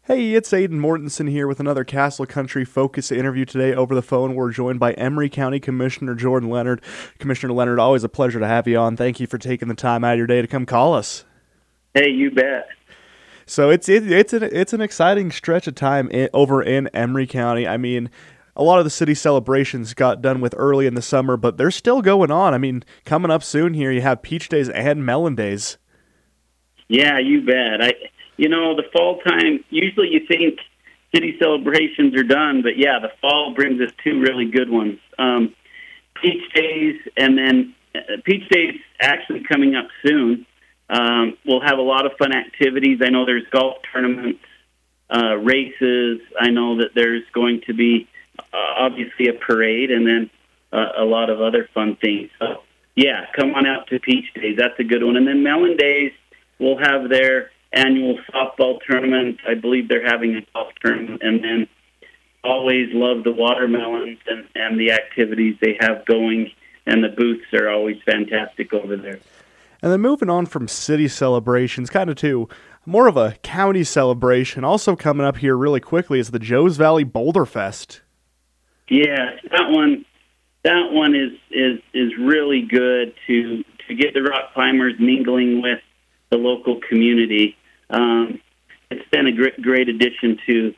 Hey, it's Aiden Mortensen here with another Castle Country Focus interview today over the phone. We're joined by Emery County Commissioner Jordan Leonard. Commissioner Leonard, always a pleasure to have you on. Thank you for taking the time out of your day to come call us. Hey, you bet. So it's an exciting stretch of time over in Emery County. I mean, a lot of the city celebrations got done with early in the summer, but they're still going on. I mean, coming up soon here, you have Peach Days and Melon Days. Yeah, you bet. The fall time, usually you think city celebrations are done, but yeah, the fall brings us two really good ones. Peach Days, and then Peach Days actually coming up soon. We'll have a lot of fun activities. I know there's golf tournaments, races. I know that there's going to be obviously a parade, and then a lot of other fun things. So, yeah, come on out to Peach Days. That's a good one. And then Melon Days, we'll have their annual softball tournament. I believe they're having a golf tournament, and then always love the watermelons and the activities they have going, and the booths are always fantastic over there. And then moving on from city celebrations, kind of to more of a county celebration, also coming up here really quickly is the Joes Valley Boulder Fest. Yeah, that one is really good to get the rock climbers mingling with the local community. It's been a great addition to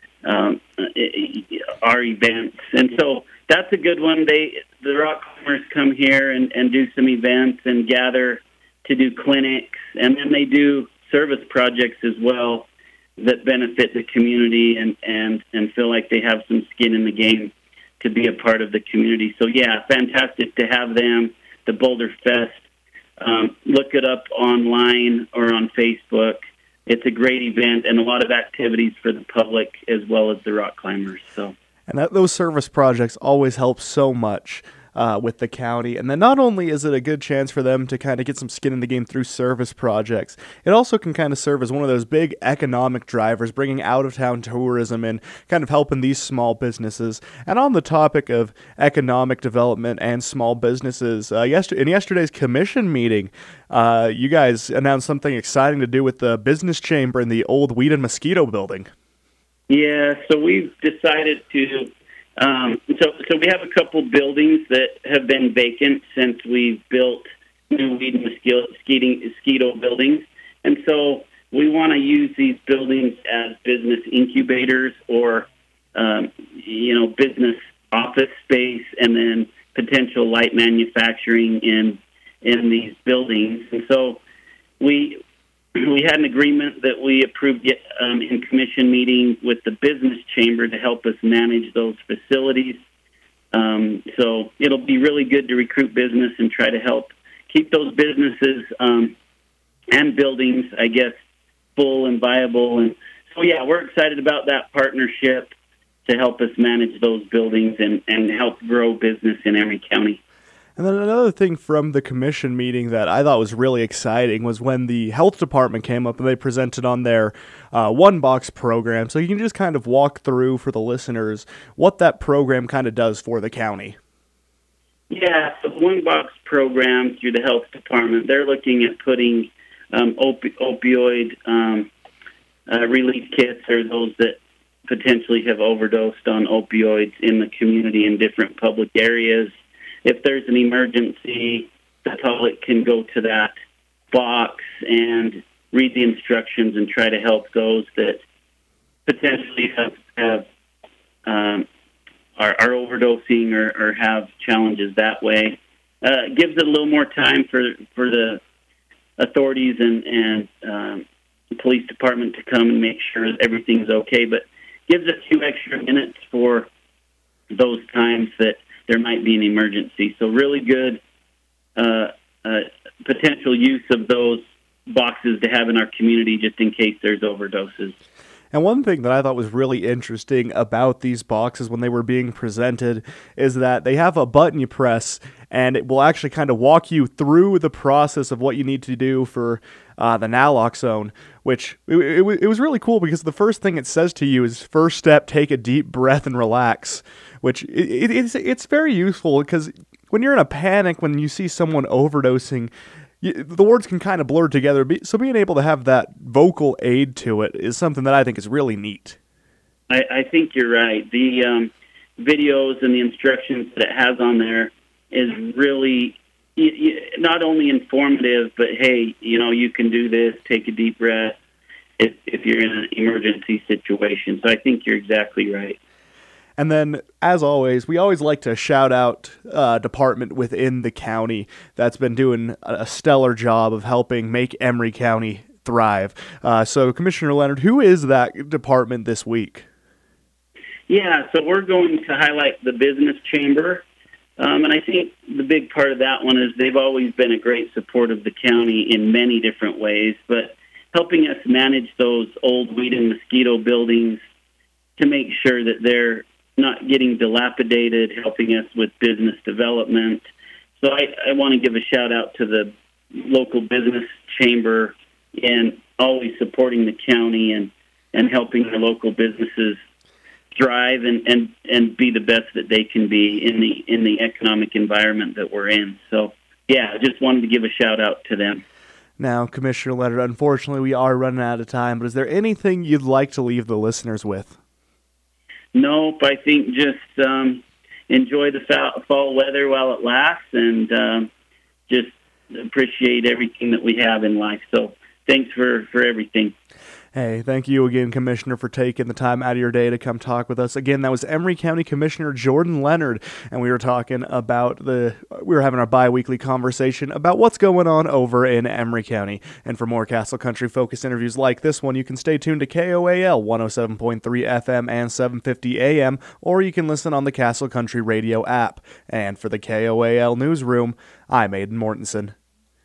our events, and so that's a good one. The rock climbers come here and do some events and gather to do clinics, and then they do service projects as well that benefit the community and feel like they have some skin in the game to be a part of the community. So yeah, fantastic to have them. The Boulder Fest. Look it up online or on Facebook. It's a great event and a lot of activities for the public as well as the rock climbers. And those service projects always help so much with the county. And then not only is it a good chance for them to kind of get some skin in the game through service projects, it also can kind of serve as one of those big economic drivers, bringing out-of-town tourism and kind of helping these small businesses. And on the topic of economic development and small businesses, in yesterday's commission meeting, you guys announced something exciting to do with the business chamber in the old Weed and Mosquito building. Yeah, so we've decided to So we have a couple buildings that have been vacant since we've built new weed and mosquito buildings. And so we want to use these buildings as business incubators or, business office space, and then potential light manufacturing in these buildings. And so we had an agreement that we approved in commission meeting with the business chamber to help us manage those facilities. So it'll be really good to recruit business and try to help keep those businesses and buildings, I guess, full and viable. And so, yeah, we're excited about that partnership to help us manage those buildings and help grow business in Emery County. And then another thing from the commission meeting that I thought was really exciting was when the health department came up and they presented on their One Box program. So you can just kind of walk through for the listeners what that program kind of does for the county. Yeah, so the One Box program through the health department, they're looking at putting opioid relief kits, or those that potentially have overdosed on opioids in the community in different public areas. If there's an emergency, the public can go to that box and read the instructions and try to help those that potentially are overdosing or have challenges that way. Gives it a little more time for the authorities and police department to come and make sure that everything's okay, but gives a few extra minutes for those times that there might be an emergency. So really good potential use of those boxes to have in our community just in case there's overdoses. And one thing that I thought was really interesting about these boxes when they were being presented is that they have a button you press and it will actually kind of walk you through the process of what you need to do for the naloxone, which it was really cool because the first thing it says to you is, first step, take a deep breath and relax, which it's very useful because when you're in a panic, when you see someone overdosing, the words can kind of blur together. So being able to have that vocal aid to it is something that I think is really neat. I think you're right. The videos and the instructions that it has on there is really not only informative, but hey, you can do this, take a deep breath if you're in an emergency situation. So I think you're exactly right. And then, as always, we always like to shout out a department within the county that's been doing a stellar job of helping make Emery County thrive. So, Commissioner Leonard, who is that department this week? Yeah, so we're going to highlight the Business Chamber. And I think the big part of that one is they've always been a great support of the county in many different ways, but helping us manage those old weed and mosquito buildings to make sure that they're not getting dilapidated, helping us with business development. So I want to give a shout out to the local business chamber in always supporting the county and helping our local businesses thrive and be the best that they can be in the economic environment that we're in. So yeah, I just wanted to give a shout out to them. Now, Commissioner Leonard, unfortunately we are running out of time, but is there anything you'd like to leave the listeners with? Nope, I think just enjoy the fall weather while it lasts and just appreciate everything that we have in life. So thanks for everything. Hey, thank you again, Commissioner, for taking the time out of your day to come talk with us. Again, that was Emery County Commissioner Jordan Leonard, and we were talking about we were having our bi-weekly conversation about what's going on over in Emery County. And for more Castle Country focused interviews like this one, you can stay tuned to KOAL 107.3 FM and 750 AM, or you can listen on the Castle Country Radio app. And for the KOAL Newsroom, I'm Aidan Mortensen.